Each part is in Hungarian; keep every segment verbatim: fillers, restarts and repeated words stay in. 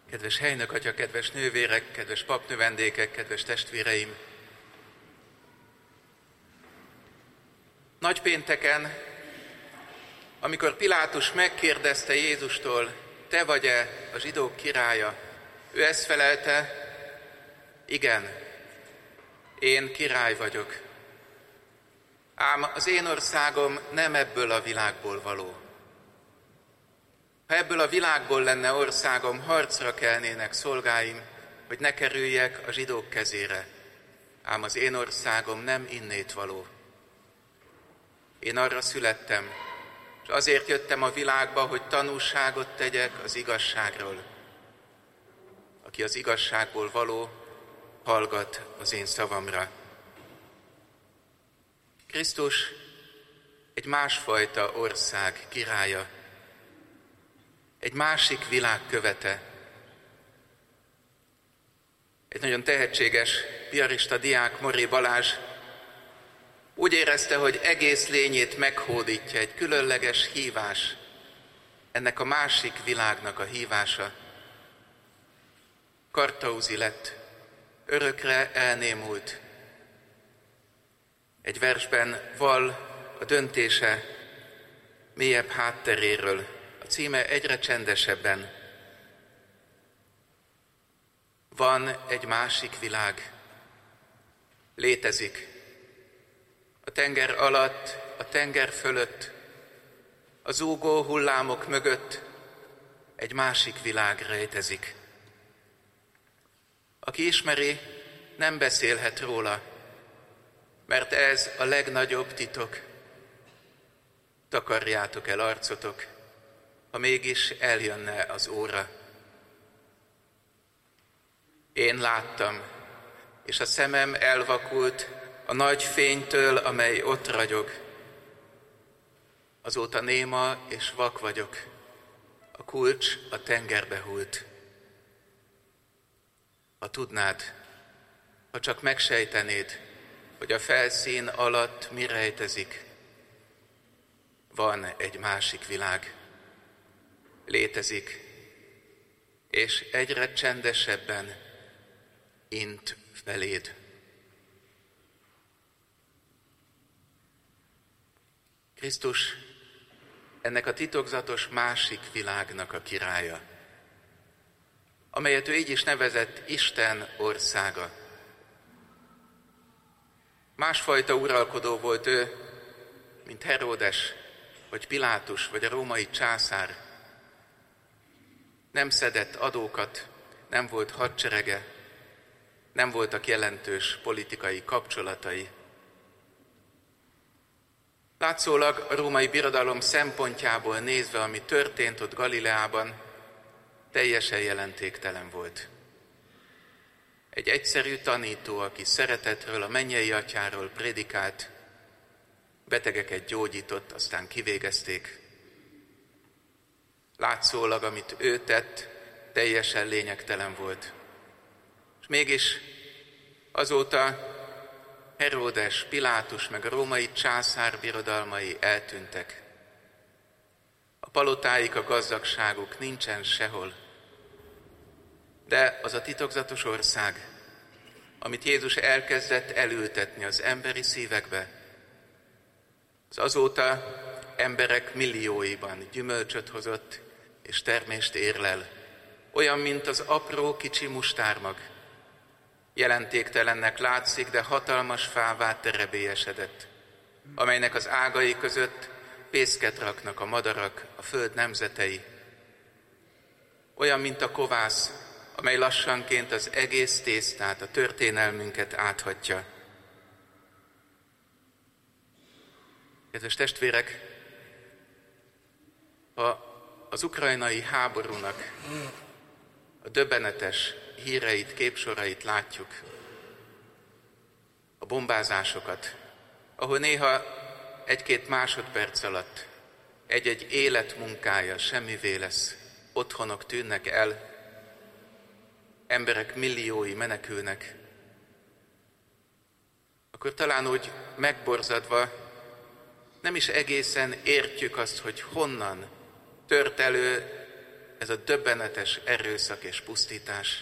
Kedves helynök atya, kedves nővérek, kedves papnövendékek, kedves testvéreim! Nagypénteken, amikor Pilátus megkérdezte Jézustól, te vagy-e a zsidók királya, ő ezt felelte, igen, én király vagyok. Ám az én országom nem ebből a világból való. Ha ebből a világból lenne országom, harcra kelnének szolgáim, hogy ne kerüljek a zsidók kezére. Ám az én országom nem innét való. Én arra születtem, és azért jöttem a világba, hogy tanúságot tegyek az igazságról. Aki az igazságból való, hallgat az én szavamra. Krisztus egy másfajta ország királya, egy másik világ követe. Egy nagyon tehetséges piarista diák, Moré Balázs úgy érezte, hogy egész lényét meghódítja egy különleges hívás, ennek a másik világnak a hívása. Kartauzi lett, örökre elnémult. Egy versben vall a döntése mélyebb hátteréről, a címe egyre csendesebben. Van egy másik világ, létezik. A tenger alatt, a tenger fölött, a zúgó hullámok mögött egy másik világ rejtezik. Aki ismeri, nem beszélhet róla, mert ez a legnagyobb titok. Takarjátok el arcotok, ha mégis eljönne az óra. Én láttam, és a szemem elvakult a nagy fénytől, amely ott ragyog. Azóta néma és vak vagyok, a kulcs a tengerbe hult. Ha tudnád, ha csak megsejtenéd, hogy a felszín alatt mi rejtezik, van egy másik világ. Létezik, és egyre csendesebben int feléd. Krisztus ennek a titokzatos másik világnak a királya, amelyet ő így is nevezett Isten országa. Másfajta uralkodó volt ő, mint Heródes, vagy Pilátus, vagy a római császár. Nem szedett adókat, nem volt hadserege, nem voltak jelentős politikai kapcsolatai. Látszólag a római birodalom szempontjából nézve, ami történt ott Galileában, teljesen jelentéktelen volt. Egy egyszerű tanító, aki szeretetről, a mennyei atyáról prédikált, betegeket gyógyított, aztán kivégezték. Látszólag, amit ő tett, teljesen lényegtelen volt. És mégis azóta Heródes, Pilátus meg a római császár birodalmai eltűntek. A palotáik, a gazdagságuk nincsen sehol. De az a titokzatos ország, amit Jézus elkezdett elültetni az emberi szívekbe, az azóta emberek millióiban gyümölcsöt hozott és termést érlel, olyan, mint az apró kicsi mustármag. Jelentéktelennek látszik, de hatalmas fává terebélyesedett, amelynek az ágai között fészket raknak a madarak, a föld nemzetei. Olyan, mint a kovász, amely lassanként az egész tésztát, a történelmünket áthatja. Kedves testvérek, ha az ukrajnai háborúnak a döbbenetes híreit, képsorait látjuk, a bombázásokat, ahol néha egy-két másodperc alatt egy-egy élet munkája semmivé lesz, otthonok tűnnek el, emberek milliói menekülnek, akkor talán úgy megborzadva nem is egészen értjük azt, hogy honnan tört elő ez a döbbenetes erőszak és pusztítás.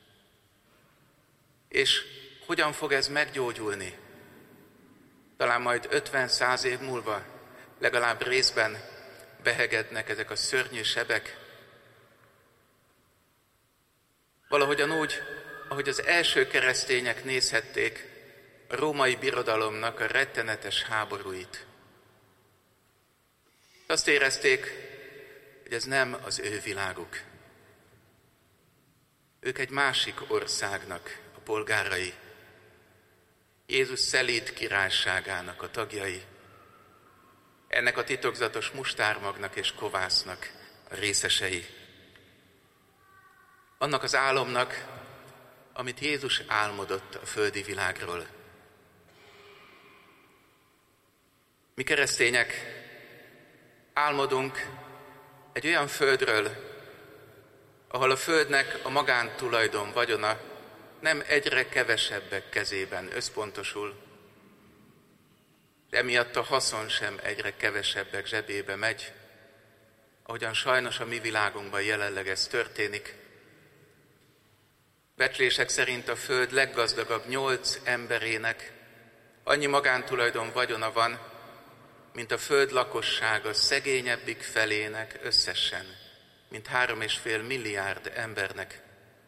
És hogyan fog ez meggyógyulni? Talán majd ötven-száz év múlva legalább részben behegednek ezek a szörnyű sebek. Valahogyan úgy, ahogy az első keresztények nézhették a római birodalomnak a rettenetes háborúit. Azt érezték, hogy ez nem az ő világuk. Ők egy másik országnak a polgárai, Jézus szelíd királyságának a tagjai, ennek a titokzatos mustármagnak és kovásznak a részesei. Annak az álomnak, amit Jézus álmodott a földi világról. Mi keresztények álmodunk egy olyan földről, ahol a földnek a magántulajdon vagyona nem egyre kevesebbek kezében összpontosul, de emiatt a haszon sem egyre kevesebbek zsebébe megy, ahogyan sajnos a mi világunkban jelenleg ez történik. Becslések szerint a föld leggazdagabb nyolc emberének annyi magántulajdon vagyona van, mint a föld lakossága szegényebbik felének összesen, mint három és fél milliárd embernek.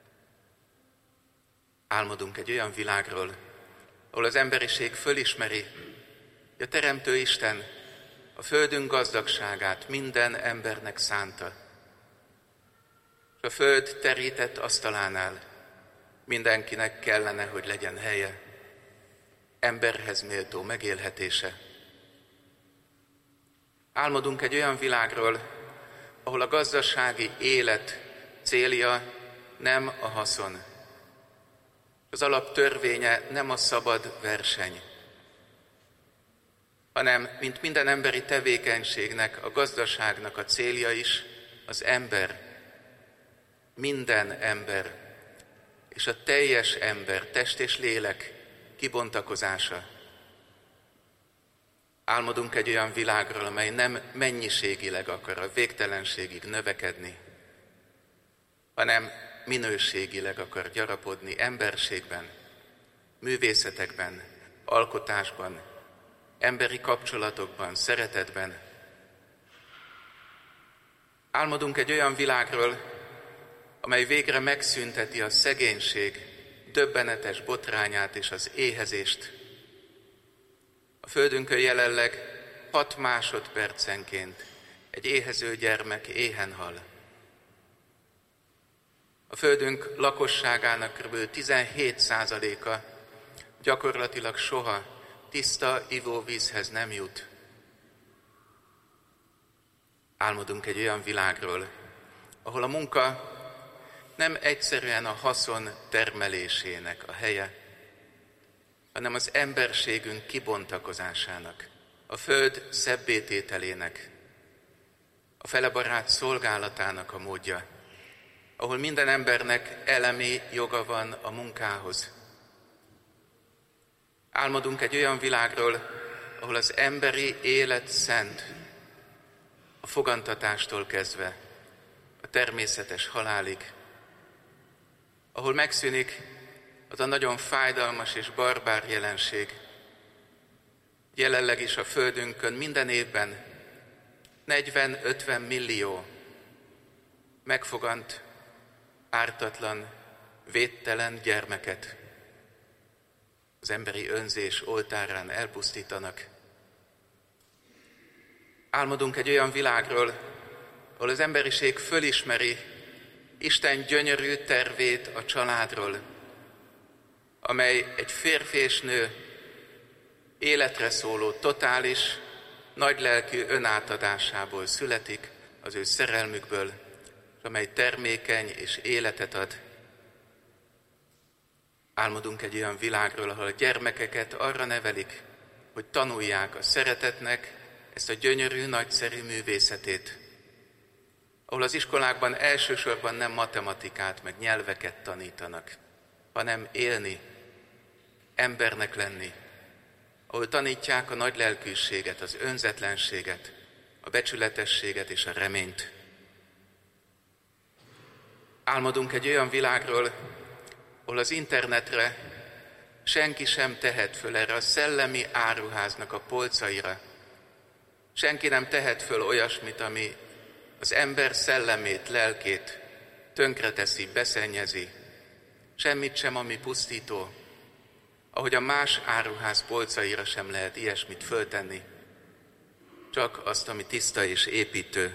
Álmodunk egy olyan világról, ahol az emberiség fölismeri, hogy a Teremtő Isten a földünk gazdagságát minden embernek szánta. És a föld terített asztalánál mindenkinek kellene, hogy legyen helye, emberhez méltó megélhetése. Álmodunk egy olyan világról, ahol a gazdasági élet célja nem a haszon. Az alaptörvénye nem a szabad verseny, hanem, mint minden emberi tevékenységnek, a gazdaságnak a célja is az ember, minden ember, és a teljes ember, test és lélek kibontakozása. Álmodunk egy olyan világról, amely nem mennyiségileg akar a végtelenségig növekedni, hanem minőségileg akar gyarapodni emberségben, művészetekben, alkotásban, emberi kapcsolatokban, szeretetben. Álmodunk egy olyan világról, amely végre megszünteti a szegénység döbbenetes botrányát és az éhezést. A földünkön jelenleg hat másodpercenként egy éhező gyermek éhen hal. A földünk lakosságának kb. tizenhét százaléka gyakorlatilag soha tiszta ivóvízhez nem jut. Álmodunk egy olyan világról, ahol a munka nem egyszerűen a haszon termelésének a helye, hanem az emberségünk kibontakozásának, a föld szebbétételének, a felebarát szolgálatának a módja, ahol minden embernek elemi joga van a munkához. Álmodunk egy olyan világról, ahol az emberi élet szent, a fogantatástól kezdve a természetes halálig, ahol megszűnik az a nagyon fájdalmas és barbár jelenség. Jelenleg is a földünkön minden évben negyven-ötven millió megfogant, ártatlan, védtelen gyermeket az emberi önzés oltárán elpusztítanak. Álmodunk egy olyan világról, ahol az emberiség fölismeri Isten gyönyörű tervét a családról, amely egy férfi és nő életre szóló, totális, nagylelkű önátadásából születik, az ő szerelmükből, amely termékeny és életet ad. Álmodunk egy olyan világról, ahol a gyermekeket arra nevelik, hogy tanulják a szeretetnek ezt a gyönyörű, nagyszerű művészetét, ahol az iskolákban elsősorban nem matematikát, meg nyelveket tanítanak, hanem élni, embernek lenni, ahol tanítják a nagy lelkűséget, az önzetlenséget, a becsületességet és a reményt. Álmodunk egy olyan világról, ahol az internetre senki sem tehet föl erre a szellemi áruháznak a polcaira. Senki nem tehet föl olyasmit, ami az ember szellemét, lelkét tönkreteszi, beszennyezi. Semmit sem, ami pusztító. Ahogy a más áruház polcaira sem lehet ilyesmit föltenni. Csak azt, ami tiszta és építő.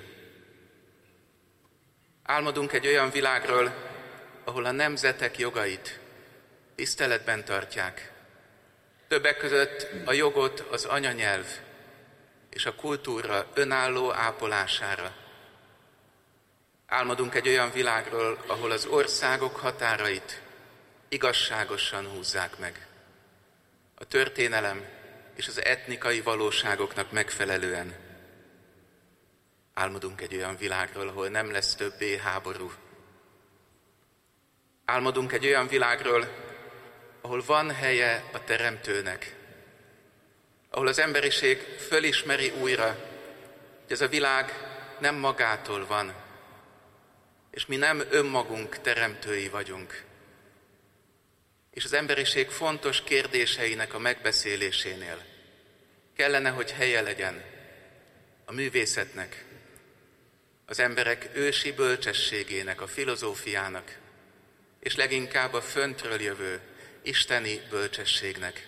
Álmodunk egy olyan világról, ahol a nemzetek jogait tiszteletben tartják. Többek között a jogot az anyanyelv és a kultúra önálló ápolására. Álmodunk egy olyan világról, ahol az országok határait igazságosan húzzák meg. A történelem és az etnikai valóságoknak megfelelően. Álmodunk egy olyan világról, ahol nem lesz többé háború. Álmodunk egy olyan világról, ahol van helye a Teremtőnek, ahol az emberiség fölismeri újra, hogy ez a világ nem magától van, és mi nem önmagunk teremtői vagyunk. És az emberiség fontos kérdéseinek a megbeszélésénél kellene, hogy helye legyen a művészetnek, az emberek ősi bölcsességének, a filozófiának, és leginkább a föntről jövő isteni bölcsességnek.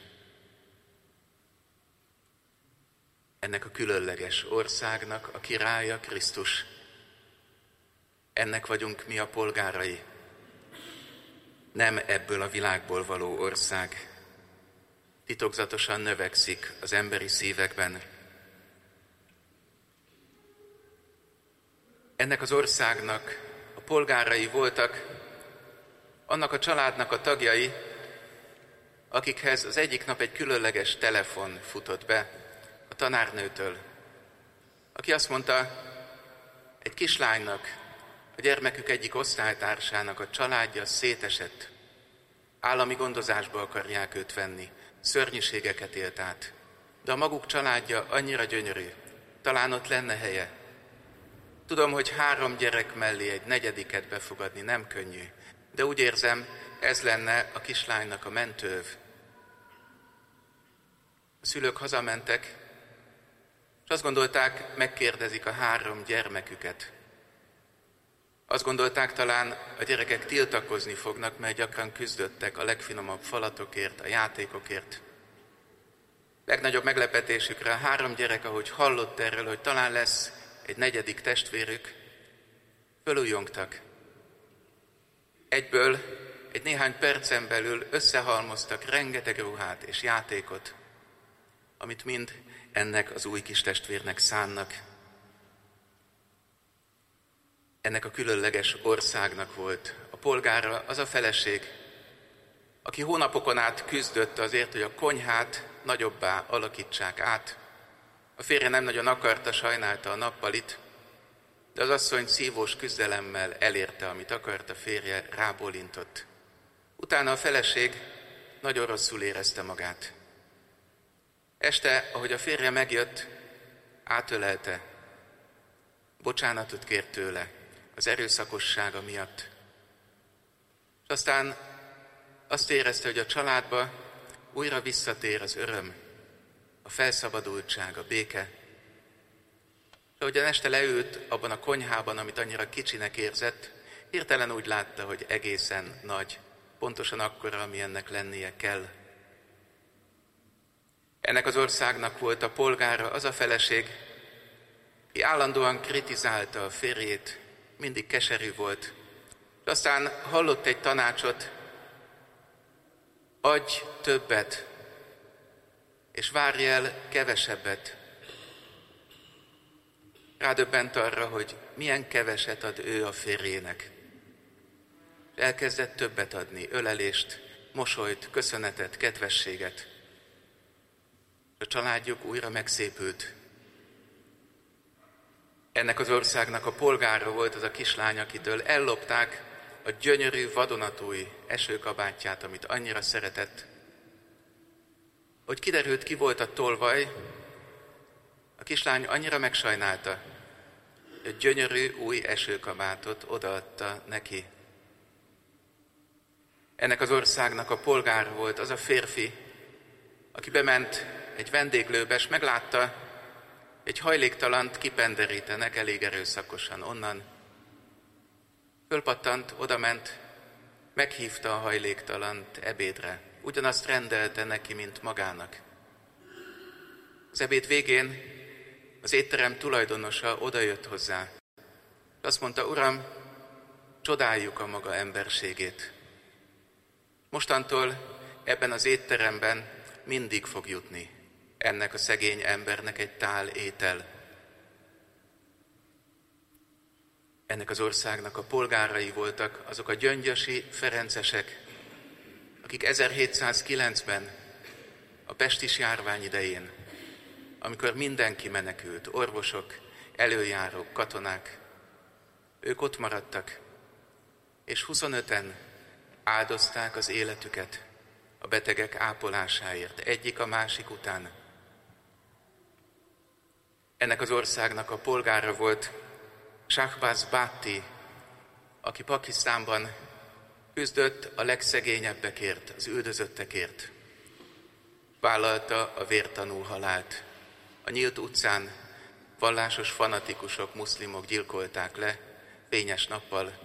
Ennek a különleges országnak a királya Krisztus. Ennek vagyunk mi a polgárai. Nem ebből a világból való ország. Titokzatosan növekszik az emberi szívekben. Ennek az országnak a polgárai voltak annak a családnak a tagjai, akikhez az egyik nap egy különleges telefon futott be a tanárnőtől, aki azt mondta, egy kislánynak, a gyermekük egyik osztálytársának a családja szétesett. Állami gondozásba akarják őt venni, szörnyűségeket élt át. De a maguk családja annyira gyönyörű, talán ott lenne helye. Tudom, hogy három gyerek mellé egy negyediket befogadni nem könnyű, de úgy érzem, ez lenne a kislánynak a mentőv. A szülők hazamentek, és azt gondolták, megkérdezik a három gyermeküket. Azt gondolták, talán a gyerekek tiltakozni fognak, mert gyakran küzdöttek a legfinomabb falatokért, a játékokért. Legnagyobb meglepetésükre a három gyerek, ahogy hallott erről, hogy talán lesz egy negyedik testvérük, fölújongtak. Egyből, egy néhány percen belül összehalmoztak rengeteg ruhát és játékot, amit mind ennek az új kis testvérnek szánnak. Ennek a különleges országnak volt a polgára az a feleség, aki hónapokon át küzdött azért, hogy a konyhát nagyobbá alakítsák át. A férje nem nagyon akarta, sajnálta a nappalit, de az asszony szívós küzdelemmel elérte, amit akart, a férje rábólintott. Utána a feleség nagyon rosszul érezte magát. Este, ahogy a férje megjött, átölelte, bocsánatot kért tőle az erőszakossága miatt. És aztán azt érezte, hogy a családba újra visszatér az öröm, a felszabadultság, a béke. És ahogyan este leült abban a konyhában, amit annyira kicsinek érzett, hirtelen úgy látta, hogy egészen nagy, pontosan akkora, ami ennek lennie kell. Ennek az országnak volt a polgára az a feleség, ki állandóan kritizálta a férjét, mindig keserű volt. De aztán hallott egy tanácsot, adj többet, és várj el kevesebbet. Rádöbbent arra, hogy milyen keveset ad ő a férjének. Elkezdett többet adni, ölelést, mosolyt, köszönetet, kedvességet. A családjuk újra megszépült. Ennek az országnak a polgára volt az a kislány, akitől ellopták a gyönyörű vadonatúj esőkabátját, amit annyira szeretett. Hogy kiderült, ki volt a tolvaj, a kislány annyira megsajnálta, hogy a gyönyörű új esőkabátot odaadta neki. Ennek az országnak a polgára volt az a férfi, aki bement egy vendéglőbe, és meglátta, egy hajléktalant kipenderítenek elég erőszakosan onnan. Fölpattant, odament, meghívta a hajléktalant ebédre. Ugyanazt rendelte neki, mint magának. Az ebéd végén az étterem tulajdonosa odajött hozzá. Azt mondta, Uram, csodáljuk a maga emberségét. Mostantól ebben az étteremben mindig fog jutni ennek a szegény embernek egy tál étel. Ennek az országnak a polgárai voltak azok a gyöngyösi ferencesek, akik ezerhétszázkilencben a pestis járvány idején, amikor mindenki menekült, orvosok, előjárók, katonák, ők ott maradtak, és huszonöten áldozták az életüket a betegek ápolásáért, egyik a másik után. Ennek az országnak a polgára volt Shahbaz Bhatti, aki Pakisztánban küzdött a legszegényebbekért, az üldözöttekért. Vállalta a vértanú halált. A nyílt utcán vallásos fanatikusok, muszlimok gyilkolták le fényes nappal.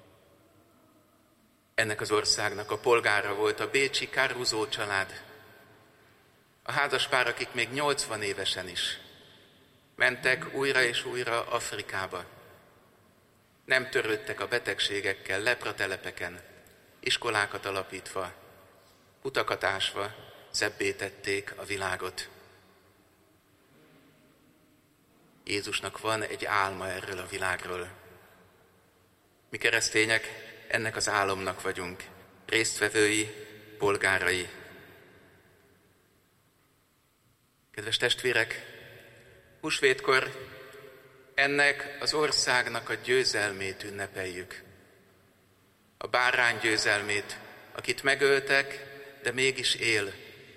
Ennek az országnak a polgára volt a bécsi Caruso család. A házaspár, akik még nyolcvan évesen is mentek újra és újra Afrikába. Nem törődtek a betegségekkel, lepratelepeken, iskolákat alapítva, utakat ásva szebbé tették a világot. Jézusnak van egy álma erről a világról. Mi keresztények ennek az álomnak vagyunk, résztvevői, polgárai. Kedves testvérek, húsvétkor ennek az országnak a győzelmét ünnepeljük. A bárány győzelmét, akit megöltek, de mégis él.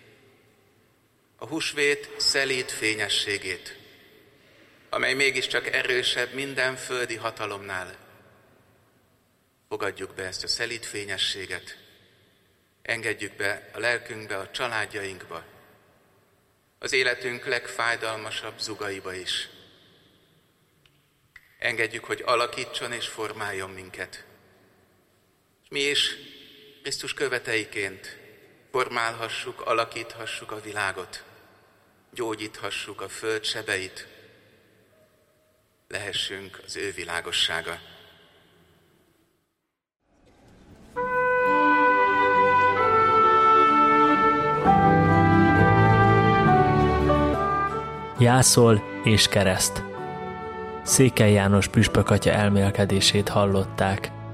A húsvét szelíd fényességét, amely mégiscsak erősebb minden földi hatalomnál. Fogadjuk be ezt a szelíd fényességet, engedjük be a lelkünkbe, a családjainkba, az életünk legfájdalmasabb zugaiba is. Engedjük, hogy alakítson és formáljon minket. És mi is Krisztus követeiként formálhassuk, alakíthassuk a világot, gyógyíthassuk a föld sebeit, lehessünk az ő világossága. Jászol és kereszt. Székely János püspök atya elmélkedését hallották.